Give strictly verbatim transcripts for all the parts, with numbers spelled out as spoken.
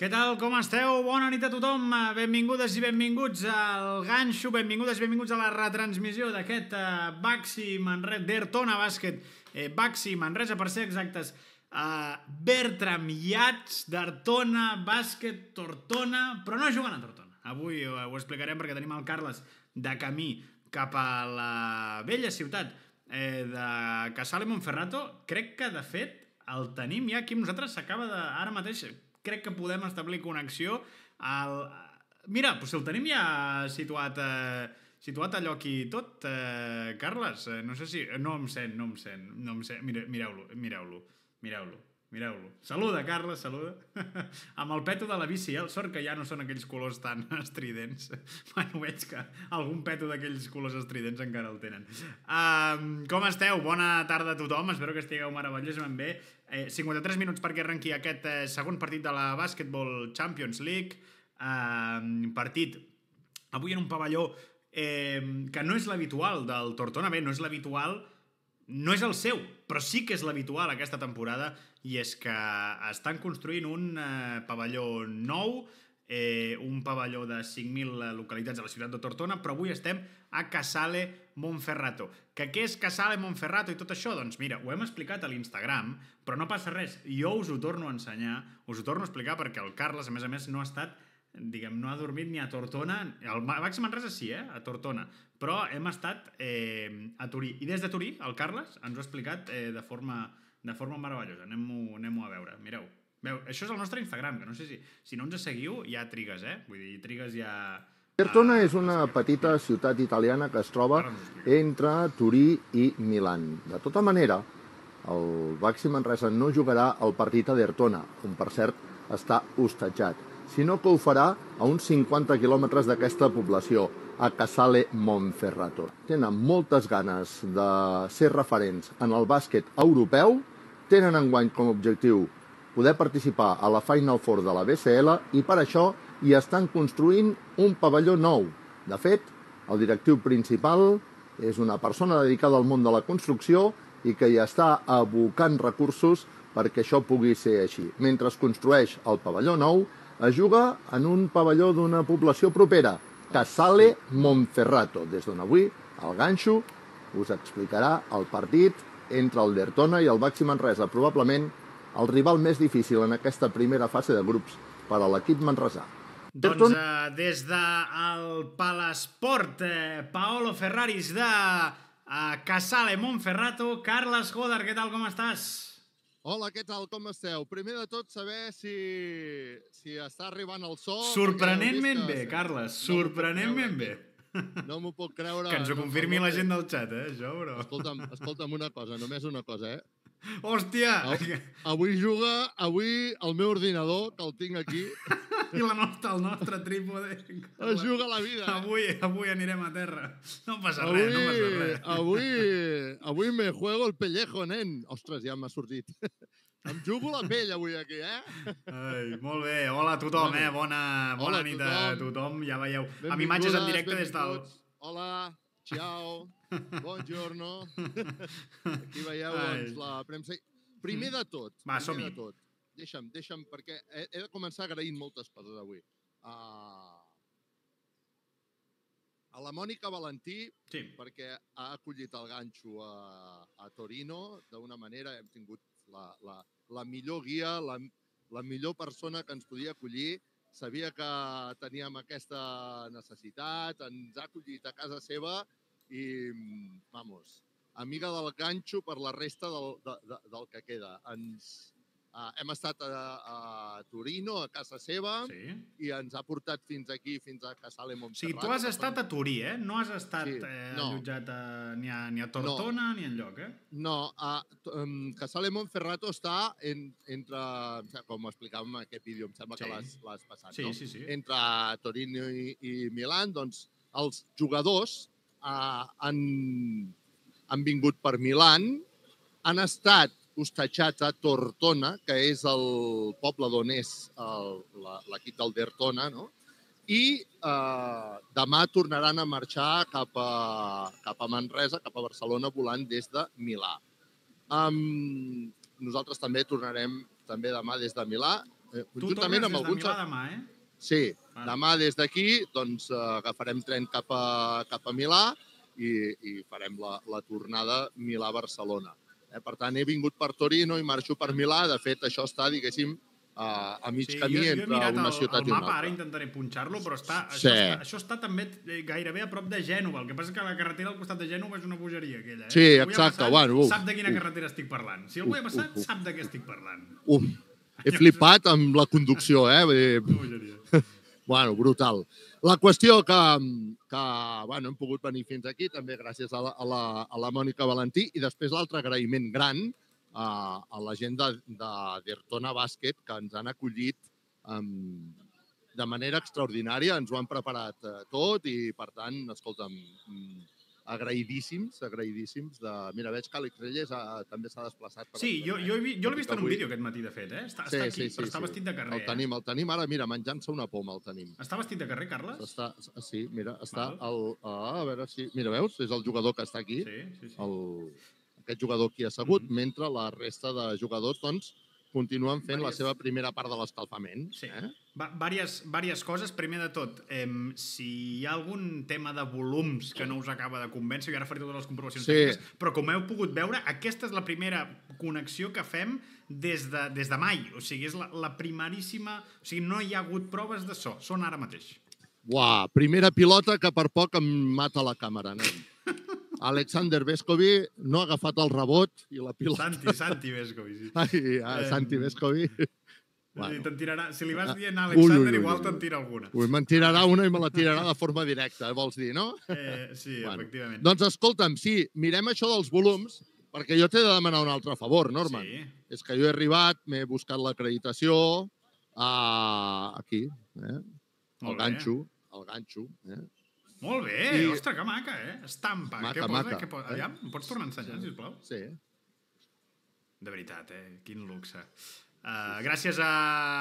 Què tal, com esteu? Bona nit a tothom, benvingudes i benvinguts al ganxo, benvingudes i benvinguts a la retransmissió d'aquest uh, Baxi Manresa, Dertona Bàsquet, eh, Baxi Manresa, per ser exactes, uh, Bertram Iats, Dertona Bàsquet, Tortona, però no juguen a Tortona. Avui uh, ho explicarem perquè tenim el Carles de camí cap a la vella ciutat eh, de Casale Monferrato. Crec que, de fet, el tenim ja aquí amb nosaltres, s'acaba de... Ara mateix... crec que podem establir connexió al... Mira, doncs el tenim ja situat, eh, situat a lloc i tot, eh, Carles. Eh, no sé si... No em sent, no em sent, no em sent. Mire, mireu-lo, mireu-lo, mireu-lo, mireu-lo. Saluda, Carles, saluda. Amb el peto de la bici, eh? Sort que ja no són aquells colors tan estridents. Bueno, veig que algun peto d'aquells colors estridents encara el tenen. Um, com esteu? Bona tarda a tothom. Espero que estigueu meravellosament bé. Eh, cinquanta-tres minuts perquè arrenqui aquest eh, segon partit de la Basketball Champions League. Eh, partit avui en un pavelló eh, que no és l'habitual del Tortona. Bé, no és l'habitual, no és el seu, però sí que és l'habitual aquesta temporada, i és que estan construint un eh, pavelló nou, eh, un pavelló de cinc mil localitats a la ciutat de Tortona, però avui estem a Casale Monferrato. Que què és Casale Monferrato i tot això? Doncs mira, ho hem explicat a l'Instagram, però no passa res. Jo us ho torno a ensenyar, us ho torno a explicar perquè el Carles, a més a més, no ha estat, diguem, no ha dormit ni a Tortona, al Baxi Manresa sí, eh? A Tortona, però hem estat eh, a Turí. I des de Turí, el Carles ens ho ha explicat eh, de forma, de forma meravellosa. Anem-ho anem-ho a veure, mireu. Veu, això és el nostre Instagram, que no sé si, si no ens seguiu, ja trigues, eh? Vull dir, trigues ja... Dertona és una petita ciutat italiana que es troba entre Turí i Milan. De tota manera, el Baxi Manresa no jugarà el partit a Dertona, on per cert està hostatjat, sinó que ho farà a uns cinquanta quilòmetres d'aquesta població, a Casale Monferrato. Tenen moltes ganes de ser referents en el bàsquet europeu, tenen enguany com a objectiu poder participar a la Final Four de la B C L i per això hi estan construint un pavelló nou. De fet, el directiu principal és una persona dedicada al món de la construcció i que hi està abocant recursos perquè això pugui ser així. Mentre es construeix el pavelló nou, es juga en un pavelló d'una població propera, Casale Monferrato, des d'on avui el ganxo us explicarà el partit entre el Dertona i el Baxi Manresa, probablement el rival més difícil en aquesta primera fase de grups per a l'equip manresà. Doncs eh, des del Palasport eh, Paolo Ferraris de eh, Casale Monferrato, Carles Joder, què tal, com estàs? Hola, què tal, com esteu? Primer de tot, saber si, si està arribant el so... Sorprenentment bé, Carles, sorprenentment bé. No m'ho puc creure. Que ens ho confirmi la gent del xat, eh, això, bro. Escolta'm, escolta'm una cosa, només una cosa, eh? Hòstia! Avui juga, avui el meu ordinador, que el tinc aquí... I la nostra, el nostre trípode. Es juga la vida, eh? Avui, avui anirem a terra. No passa avui, res, no passa res. Avui, avui me juego el pellejo, nen. Ostres, ja m'ha sortit. Em jugo la pell avui aquí, eh? Ai, molt bé. Hola a tothom, eh? Bona, bona Hola, nit tothom. a tothom. Ja veieu, amb imatges en directe des del... Hola, ciao, buongiorno. Aquí veieu doncs, la premsa. Primer de tot, Va, primer som-hi. de tot, deixa'm, deixa'm, perquè he, he de començar agraint moltes coses avui. Uh, a la Mònica Valentí, Sí. perquè ha acollit el ganxo a, a Torino d'una manera, hem tingut la, la, la millor guia, la, la millor persona que ens podia acollir, sabia que teníem aquesta necessitat, ens ha acollit a casa seva i, vamos, amiga del ganxo per la resta del, de, de, del que queda. Ens, uh, hem estat a, a Torino, a casa seva, Sí. i ens ha portat fins aquí, fins a Casale O Monferrato. sigui, tu has estat a Turí, eh? No has estat Sí, eh, no. allotjat a, ni, a, ni a Tortona ni enlloc, eh? No, a, um, Casale Monferrato està en, entre, com ho explicàvem en aquest vídeo, em sembla Sí. que l'has l'has passat, Sí, no? sí, sí. Entre Torino i, i Milan, doncs els jugadors uh, han, han vingut per Milan, han estat hostatjats a Tortona, que és el poble d'on és el- la- l'equip del Dertona, no? I eh, demà tornaran a marxar cap a, cap a Manresa, cap a Barcelona, volant des de Milà. Um, nosaltres també tornarem també demà des de Milà eh, Tu conjuntament tornes amb des de alguns... Milà demà, eh? Sí, Vale. demà des d'aquí doncs, eh, agafarem tren cap a, cap a Milà i, i farem la, la tornada Milà-Barcelona. Eh, per tant, he vingut per Torino i marxo per Milà. De fet, això està, diguéssim, a, a mig Sí, camí jo, jo he entre mirat una el, ciutat el i una mapa, ara altra. intentaré punxar-lo, però està, Sí. això, està, això està també eh, gairebé a prop de Gènova. El que passa és que la carretera al costat de Gènova és una bogeria, aquella. Eh? Sí, Si algú hi ha exacte, passat, bueno, uf, sap de quina uf. carretera estic parlant. Si algú hi ha Uf, passat, uf, uf. sap de què estic parlant. Uf, he flipat amb la conducció, eh? Vull dir, Una bogeria. bueno, brutal. La qüestió que, que bueno, hem pogut venir fins aquí, també gràcies a la, a la, a la Mònica Valentí, i després l'altre agraïment gran a, a la gent de, de Dertona Bàsquet, que ens han acollit um, de manera extraordinària, ens ho han preparat eh, tot i, per tant, escolta'm, mm, agraïdíssims, agraïdíssims. De... Mira, veig que Àlex Reyes ha, també s'ha desplaçat. Per Sí, jo, jo, he vi- jo l'he Tot i vist que en un avui- vídeo aquest matí, de fet, eh? Està, Sí, està aquí, sí, sí, però està sí. vestit de carrer, El tenim, el tenim ara, mira, menjant-se una poma, el tenim. eh? Està vestit de carrer, Carles? Està, sí, mira, està Val. el, ah, a veure si... Mira, veus? És el jugador que està aquí, Sí, sí, sí. el, aquest jugador aquí assegut, Mhm. mentre la resta de jugadors, doncs, continuen fent la Vàries- seva primera part de l'escalfament. Sí. Eh? Va, vàries, vàries coses. Primer de tot, eh, si hi ha algun tema de volums que no us acaba de convèncer, jo ara faré totes les comprovacions Sí. tècniques, però com heu pogut veure, aquesta és la primera connexió que fem des de, des de mai. O sigui, és la, la primeríssima... O sigui, no hi ha hagut proves de so. Són ara mateix. Uah, primera pilota que per poc em mata la càmera, nen. Alexander Vescovi no ha agafat el rebot i la pilota... Santi, Santi Vescovi, sí. Ai, ah, Eh, Santi Vescovi. Bueno. Te'n tirarà, si li vas dient Ui, Alexander, ui, ui, igual ui. te'n tira alguna. Ui, me'n tirarà una i me la tirarà de forma directa, vols dir, no? Eh, sí, Bueno, efectivament. Doncs escolta'm, sí, mirem això dels volums, perquè jo t'he de demanar un altre favor, Norman. Sí. És que jo he arribat, m'he buscat l'acreditació, uh, aquí, eh? el Molt bé. ganxo, el ganxo. Eh? Molt bé, I- ostres, que maca, eh? Estampa. Maca, què posa? maca, Què posa? eh? Aviam, em pots tornar a ensenyar, sisplau? Sí. De veritat, eh? Quin luxe. Uh, gràcies a,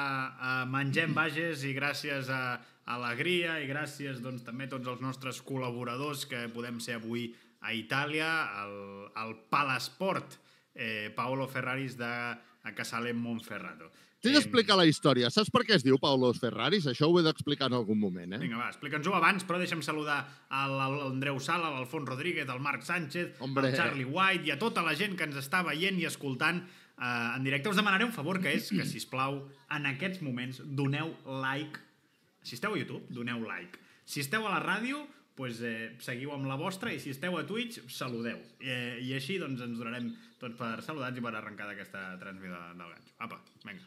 a Mengem Bages i gràcies a Alegria i gràcies doncs, també a tots els nostres col·laboradors que podem ser avui a Itàlia, al, al Palasport, eh, Paolo Ferraris de a Casale Monferrato. T'he d'explicar la història. Saps per què es diu Paulos Ferraris? Això ho he d'explicar en algun moment, eh? Vinga, va, explica'ns-ho abans, però deixa'm saludar a l'Andreu Sala, l'Alfons Rodríguez, el Marc Sánchez, Hombre. el Charlie White i a tota la gent que ens està veient i escoltant eh, en directe. Us demanaré un favor, que és que, sisplau, en aquests moments doneu like. Si esteu a YouTube, doneu like. Si esteu a la ràdio, doncs, eh, seguiu amb la vostra, i si esteu a Twitch, saludeu. Eh, I així doncs, ens donarem tots per saludats i per arrencar d'aquesta transmissió del ganxo. Apa, vinga.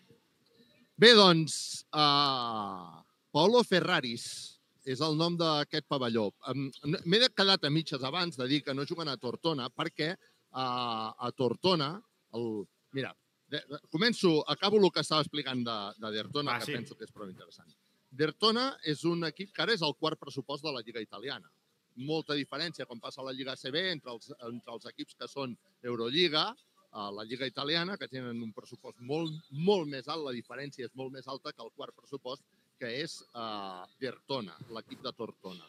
Bé, doncs, uh, Paolo Ferraris és el nom d'aquest pavelló. Um, M'he quedat a mitges abans de dir que no juguen a Tortona perquè uh, a Tortona... El... Mira, de, de, començo, acabo el que estava explicant de, de Dertona, Ah, que sí. penso que és prou interessant. Dertona és un equip que ara és el quart pressupost de la Lliga Italiana. Molta diferència, com passa a la Lliga A C B, entre els, entre els equips que són Eurolliga, a la Lliga Italiana, que tenen un pressupost molt, molt més alt. La diferència és molt més alta que el quart pressupost, que és uh, Dertona, l'equip de Tortona.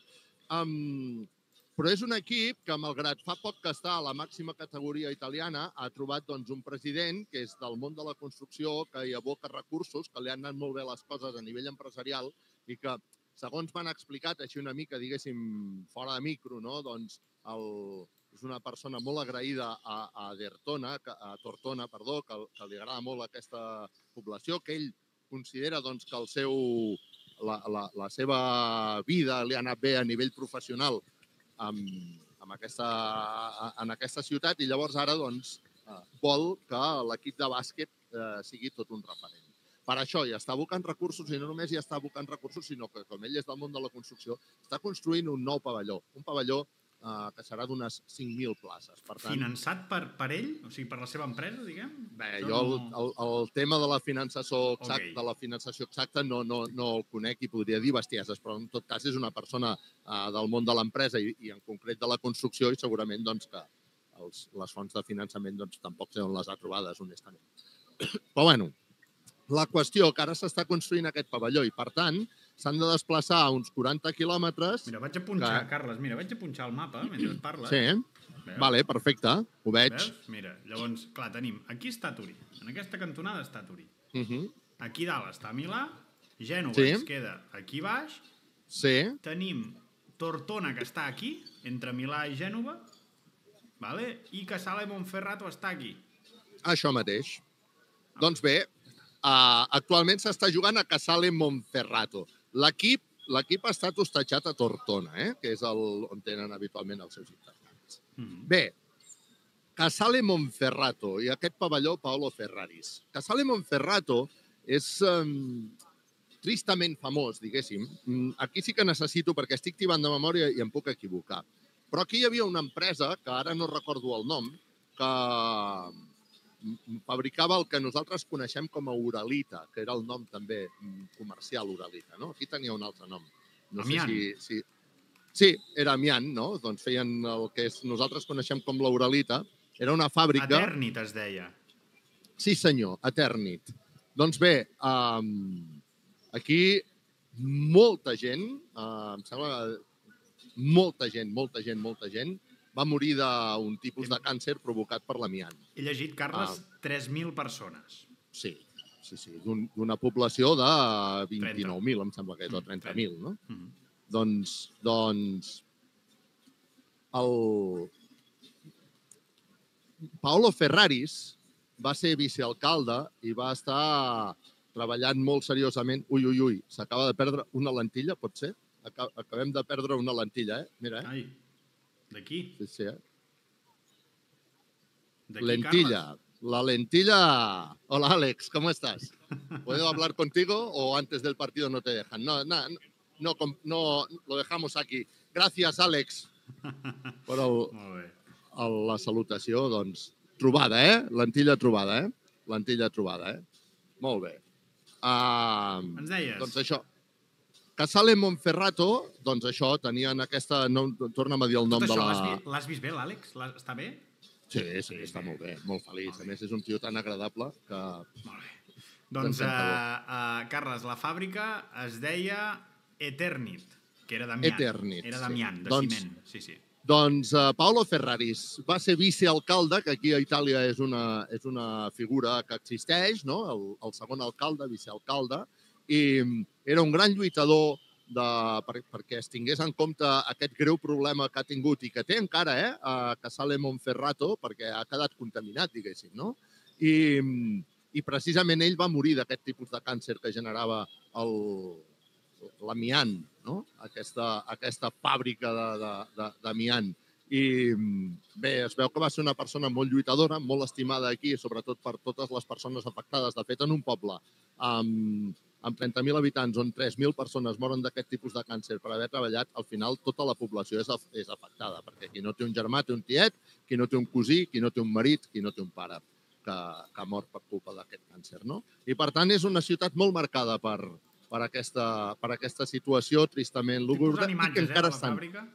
Um, però és un equip que, malgrat fa poc que està a la màxima categoria italiana, ha trobat doncs, un president que és del món de la construcció, que hi aboca recursos, que li han anat molt bé les coses a nivell empresarial i que, segons m'han explicat, així una mica, diguéssim, fora de micro, no? doncs el, és una persona molt agraïda a, a Dertona, que, a Tortona, perdó, que, que li agrada molt aquesta població, que ell considera doncs, que el seu, la, la, la seva vida li ha anat bé a nivell professional amb, amb aquesta, en aquesta ciutat i llavors ara doncs, vol que l'equip de bàsquet eh, sigui tot un referent. Per això hi està abocant recursos i no només hi està abocant recursos, sinó que, com ell és del món de la construcció, està construint un nou pavelló, un pavelló Uh, que serà d'unes cinc mil places. Per tant, Finançat per, per ell? O sigui, per la seva empresa, diguem? bé, Això jo el, no- el, el tema de la finançació exacta, Ok. de la finançació exacta no, no, no el conec i podria dir bestieses, però en tot cas és una persona uh, del món de l'empresa i, i en concret de la construcció i segurament doncs, que els, les fonts de finançament doncs, tampoc sé on les ha trobades, honestament. Però bueno, la qüestió que ara s'està construint aquest pavelló i, per tant, s'han de desplaçar a uns quaranta quilòmetres. Mira, vaig a punxar, Que- Carles, mira, vaig a punxar el mapa mentre parles. Sí, Veus? vale, perfecte, ho veig. Veus? Mira, llavors, clar, tenim... Aquí està Turí. En aquesta cantonada està Turí. Uh -huh. aquí dalt està Milà, Gènova Sí. ens queda aquí baix, Sí, tenim Tortona, que està aquí, entre Milà i Gènova, vale? I Casale Monferrato està aquí. això mateix. Doncs bé, uh, actualment s'està jugant a Casale Monferrato. L'equip l'equip ha estat hostatjat a Tortona, eh? Que és el, on tenen habitualment els seus internats. Mm-hmm. Bé, Casale Monferrato i aquest pavelló Paolo Ferraris. Casale Monferrato és um, tristament famós, diguéssim. Aquí sí que necessito, perquè estic tibant de memòria i em puc equivocar. Però aquí hi havia una empresa, que ara no recordo el nom, que fabricava el que nosaltres coneixem com a Uralita, que era el nom també comercial Uralita, no? Aquí tenia un altre nom. No Amiant. sé si, si... Sí, era Amiant, no? Doncs feien el que és, nosaltres coneixem com la Uralita. Era una fàbrica... Eternit es deia. Sí, senyor, Eternit. Doncs bé, um, aquí molta gent, uh, em sembla molta gent, molta gent, molta gent, va morir d'un tipus de càncer provocat per l'amiant. He llegit, Carles, Ah. tres mil persones. Sí, sí, sí, d'un- d'una població de vint-i-nou mil, em sembla que és, o trenta mil, no? Mm-hmm. Doncs, doncs, el Paolo Ferraris va ser vicealcalde i va estar treballant molt seriosament. Ui, ui, ui, s'acaba de perdre una lentilla, pot ser? Aca- Acabem de perdre una lentilla, eh? Mira, eh? Ai, d'aquí. Sí, sí, eh? D'aquí, Lentilla. Carles. La lentilla... Hola, Alex, ¿cómo estás? ¿Puedo hablar contigo o antes del partido no te dejan? No, no, no, no, com- no lo dejamos aquí. Gracias, Alex. Per el, Molt bé. el, la salutació, doncs, trobada, eh? Lentilla trobada, eh? Lentilla trobada, eh? Molt bé. Uh, Ens deies? doncs això. Casale Monferrato, doncs això, tenien aquesta... No, torna'm a dir el nom Tot de això la... l'has vi- l'has vist bé, l'Àlex? L'has- Està bé? Sí, sí, està molt bé, molt feliç. Molt A bé. més, és un tio tan agradable que... Molt bé. Doncs, uh, uh, Carles, la fàbrica es deia Eternit, que era d'amiant. Eternit, Era sí. d'amiant, de Doncs- ciment. Sí, sí. Doncs uh, Paolo Ferraris va ser vicealcalde, que aquí a Itàlia és una, és una figura que existeix, no? el, el segon alcalde, vicealcalde, i era un gran lluitador de, per, perquè es tingués en compte aquest greu problema que ha tingut i que té encara eh, a Casale Monferrato, perquè ha quedat contaminat, diguéssim, no? I, i precisament ell va morir d'aquest tipus de càncer que generava el, l'amiant, no? Aquesta, aquesta fàbrica d'amiant. I bé, es veu que va ser una persona molt lluitadora, molt estimada aquí, sobretot per totes les persones afectades. De fet, en un poble amb, amb trenta mil habitants, on tres mil persones moren d'aquest tipus de càncer per haver treballat, al final tota la població és, és afectada, perquè qui no té un germà té un tiet, qui no té un cosí, qui no té un marit, qui no té un pare que, que ha mort per culpa d'aquest càncer, no? I per tant és una ciutat molt marcada per, per, aquesta, per aquesta situació tristament Estic lúgubre posant i que imatges, eh, de encara la estan, fàbrica.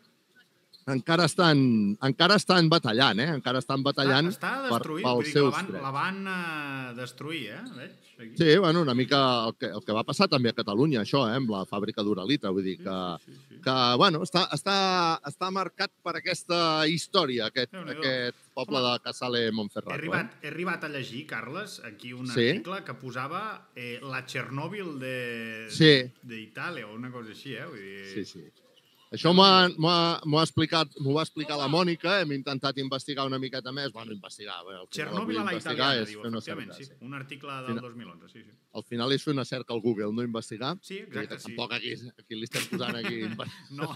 encara estan, encara estan batallant, eh? Encara estan batallant Està, està per, destruït, pels vull dir que la seus van, drets. la van uh, destruir, eh? Veig, aquí. Sí, bueno, una mica el que, el que va passar també a Catalunya, això, eh, amb la fàbrica d'Uralita. Vull dir que, Sí, sí, sí. que bueno, està, està, està marcat per aquesta història, aquest, Déu-n'hi-do. aquest poble Home, de Casale He Monferrato. arribat, he arribat a llegir, Carles, aquí un Sí. article que posava eh, la Txernòbil de- Sí. d'Itàlia o una cosa així, eh? Vull dir... Eh? Sí, sí. Això m'ho ha, m'ho ha, m'ho ha explicat, m'ho va explicar la Mònica, hem intentat investigar una miqueta més, bueno, investigar, bé, al final el que Txernòbil vull a la investigar italiana, és diu, fer una efectivament, cerca. sí. Un article del Final- dos mil onze, sí, sí. Al final és fer una cerca al Google, no investigar. Sí, Vull dir exacte, que sí. Tampoc aquí, aquí li estem posant aquí... No,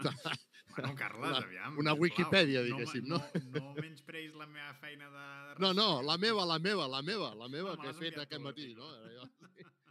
bueno, Carles, Una- aviam. una sisplau. Wikipedia, No diguéssim, no? no? No, no menyspreis la meva feina de... de No, no, la meva, la meva, la meva, la meva, Ah, me que he l'has fet enviat aquest tu, matí, l'article. no?